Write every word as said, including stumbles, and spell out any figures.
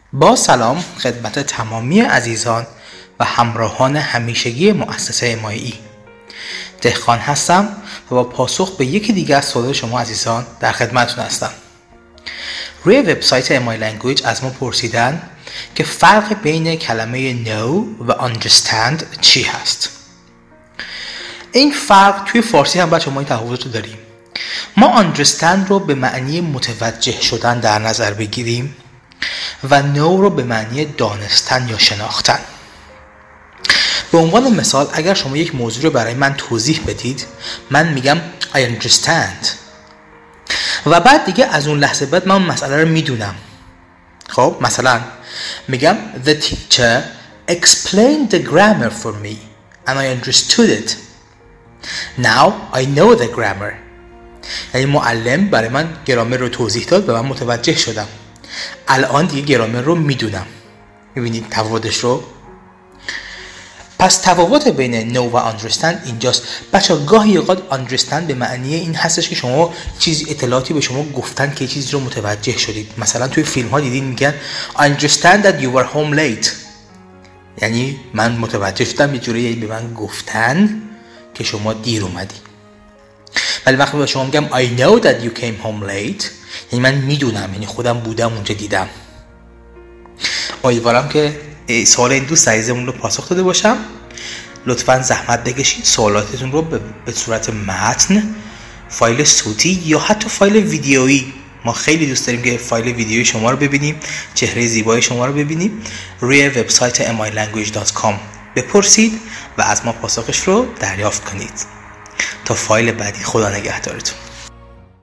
با سلام خدمت تمامی عزیزان و همراهان همیشگی مؤسسه ام‌آی‌ای. دهقان هستم و با پاسخ به یکی دیگر از سوالات شما عزیزان در خدمتتون هستم. روی وبسایت ام‌آی لنگویج از ما پرسیدن که فرق بین کلمه know و understand چی هست. این فرق توی فارسی هم بچه ما این تفاوت رو داریم. ما understand رو به معنی متوجه شدن در نظر بگیریم و know رو به معنی دانستن یا شناختن. به عنوان مثال اگر شما یک موضوع رو برای من توضیح بدید، من میگم I understand و بعد دیگه از اون لحظه بعد من مسئله رو میدونم. خب مثلا میگم The teacher explained the grammar for me and I understood it. Now I know the grammar. یعنی معلم برای من گرامر رو توضیح داد و من متوجه شدم. الان دیگه گرامر رو میدونم. میبینید تفاوتش رو؟ پس تفاوت بین know و understand اینجاست. بچه ها گاهی اوقات understand به معنی این هستش که شما چیزی اطلاعاتی به شما گفتن که چیزی رو متوجه شدید. مثلا توی فیلم ها دیدین میگن I understand that you were home late. یعنی من متوجه شدم، یه جوری به من گفتن که شما دیر اومدی. ولی وقتی به شما میگم I know that you came home late، یعنی من میدونم، یعنی خودم بودم اونجا دیدم. امیدوارم که سوال این دوست عزیزمون رو پاسخ داده باشم. لطفاً زحمت بکشید سوالاتتون رو به صورت متن، فایل صوتی یا حتی فایل ویدیویی. ما خیلی دوست داریم که فایل ویدیویی شما رو ببینیم، چهره زیبای شما رو ببینیم. روی وبسایت ام آی لنگویج دات کام بپرسید و از ما پاسخش رو دریافت کنید. تا فایل بعدی، خدا نگهدارتون.